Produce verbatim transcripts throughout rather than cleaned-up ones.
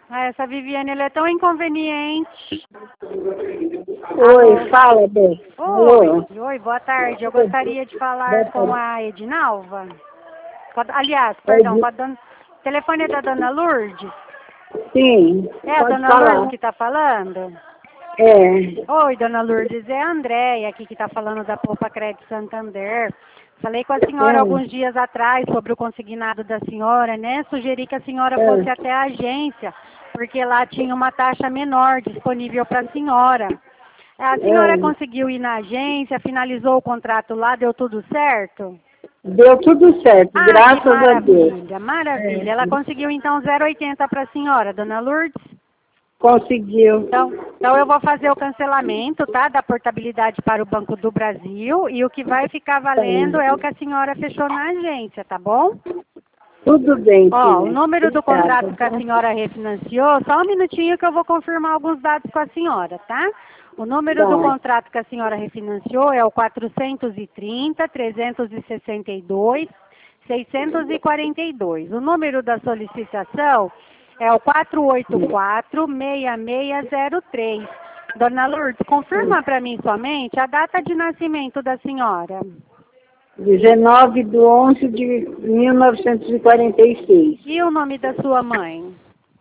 Ah, essa Viviane, ela é tão inconveniente. Oi, Alô? fala, Bê. Oi, oi, boa tarde. Eu gostaria de falar com a Edinalva. Com a- aliás, perdão, com a dona... O telefone é da dona Lourdes? Sim, É a pode dona falar. Lourdes que está falando? É, Oi, dona Lourdes, é a Andréia aqui que está falando da Poupa Crédito Santander. Falei com a senhora é, alguns dias atrás sobre o consignado da senhora, né? Sugeri que a senhora é. fosse até a agência, porque lá tinha uma taxa menor disponível para a senhora. A senhora é. conseguiu ir na agência, finalizou o contrato lá, deu tudo certo? Deu tudo certo, Ah, que graças a Deus. maravilha, maravilha. É, Ela conseguiu então zero vírgula oitenta para a senhora, dona Lourdes? conseguiu. Então, então eu vou fazer o cancelamento, tá, da portabilidade para o Banco do Brasil e o que vai ficar valendo é o que a senhora fechou na agência, tá bom? Tudo bem, Ó, o filha. número do contrato Obrigada. que a senhora refinanciou, só um minutinho que eu vou confirmar alguns dados com a senhora, tá? O número do Tá. contrato que a senhora refinanciou é o quatrocentos e trinta, trezentos e sessenta e dois, seiscentos e quarenta e dois. O número da solicitação é o quatro oito quatro, seis seis zero três. Dona Lourdes, confirma para mim somente a data de nascimento da senhora. dezenove de onze de mil novecentos e quarenta e seis. E o nome da sua mãe?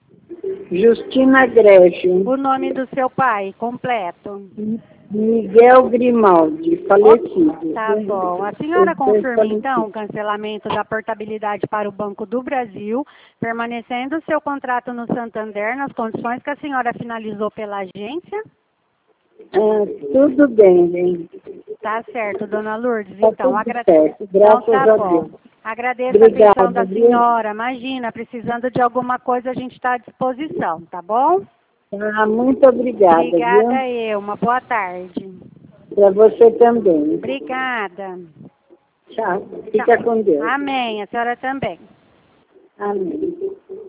Justina Grégio. O nome do seu pai, completo. Miguel Grimaldi, falecido. Tá bom. A senhora confirma, então, o cancelamento da portabilidade para o Banco do Brasil, permanecendo o seu contrato no Santander nas condições que a senhora finalizou pela agência? Ah, tudo bem, bem. Tá certo, dona Lourdes. Tá Então, tudo agra... certo, então graças tá a bom. Deus. Agradeço a atenção Obrigada, da viu? senhora. Imagina, precisando de alguma coisa, a gente está à disposição, tá bom? Ah, muito obrigada, Obrigada viu? eu. Uma boa tarde. Para você também. Obrigada. Tchau. Fica Tchau. com Deus. Amém. A senhora também. Amém.